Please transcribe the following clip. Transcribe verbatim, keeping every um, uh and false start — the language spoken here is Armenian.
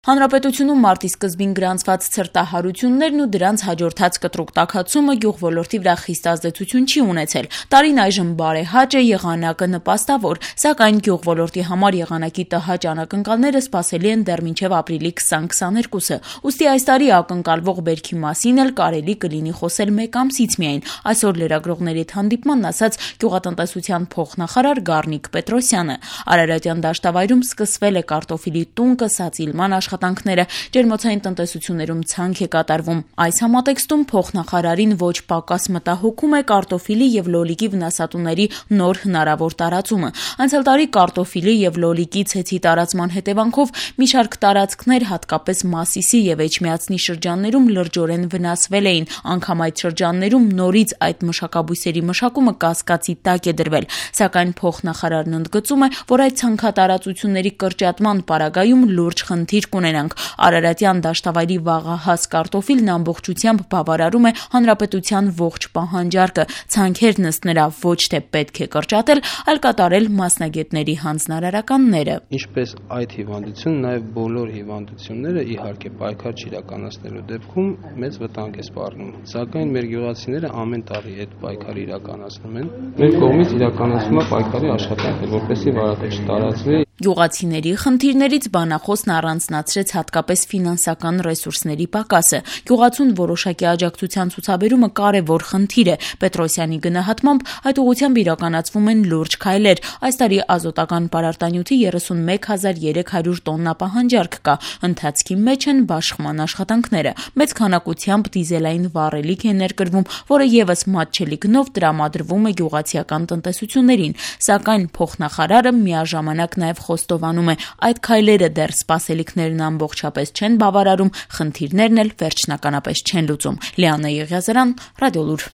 Հանրապետությունում մարտի սկզբին գրանցված ցրտահարություններն ու դրանց հաջորդած կտրուկ տաքացումը գյուղոլորտի վրա խիստ ազդեցություն չի ունեցել։ Տարին այժմ բարեհաճ է, եղանակը նպաստավոր, սակայն գյուղոլորտի համար եղանակի տհաճ անակնկալները սպասելի են դեռ մինչև ապրիլի քսան քսաներկուսը։ Ուստի այս տարի ակնկալվող բերքի մասին էլ կարելի կլինի խոսել մեկ ամսից միայն։ Այսօր լրագրողների հետ հանդիպմանն ասաց գյուղատնտեսության փոխնախարար Գառնիկ Պետրոսյանը։ Արարատյան դաշտավայրում սկսվել է կարտոֆիլի տուն կսածիլման աշխատանքները, ջերմոցային տնտեսություններում ցանկ է կատարվում։ Այս համատեքստում փոխնախարարին ոչ պակաս մտահոգում է կարտոֆիլի եւ լոլիկի վնասատուների նոր հնարավոր տարածումը։ Անցյալ տարի կարտոֆիլի եւ լոլիկի ցեցի տարածման հետևանքով մի շարք տարածքներ, հատկապես Մասիսի եւ Էջմիածնի շրջաններում լրջորեն վնասվել էին։ Անգամ այդ շրջաններում նորից այդ մշակաբույսերի մշակումը կասկածի տակ է դրվել։ Սակայն փոխնախարարն ընդգծում է, որ այդ ցանքատարածությունների կրճատման պարագայում լուրջ խնդիր կունենանք։ Արարատյան դաշտավայրի վաղահաս կարտոֆիլն ամբողջությամբ բավարարում է հանրապետության ողջ պահանջարկը։ Ցանքերն ըստ նրա ոչ թե պետք է կրճատել, այլ կատարել մասնագետների հանձնարարականները։ Ինչպես այդ հիվանդությունը, նաև բոլոր հիվանդությունները իհարկե պայքար չիրականացնելու դեպքում մեծ վտանգ է սպառնում։ Սակայն մեր գյուղացիները ամեն տարի այդ պայքարը իրականացնում են։ Մեր կողմից իրականացվում է պայքարի աշխատանքներ, որպեսզի վարակը չտարածվի։ Գյուղացիների խնդիրներից բանախոսն առանձնացրեց հատկապես ֆինանսական ռեսուրսների պակասը։ Գյուղացուն որոշակի աջակցության ցուցաբերումը կարևոր խնդիր է։ Պետրոսյանի գնահատմամբ այդ ուղղությամբ իրականացվում են լուրջ քայլեր։ Այս տարի ազոտական պարարտանյութի երեսունմեկ հազար երեք հարյուր տոննա պահանջարկ կա։ Ընթացքի մեջ են բաշխման աշխատանքները։ Մեծ քանակությամբ դիզելային վառելիք է ներկրվում, որը եւս մատչելի գնով տրամադրվում է գյուղացիական տնտեսություններին։ Սակայն փոխնախարարը միաժամանակ նաեւ խոստովանում է, այդ քայլերը դեռ սպասելիքներն ամբողջապես չեն բավարարում, խնդիրներն էլ վերջնականապես չեն լուծում։ Լիաննա Եղիազարյան, Ռադիոլուր։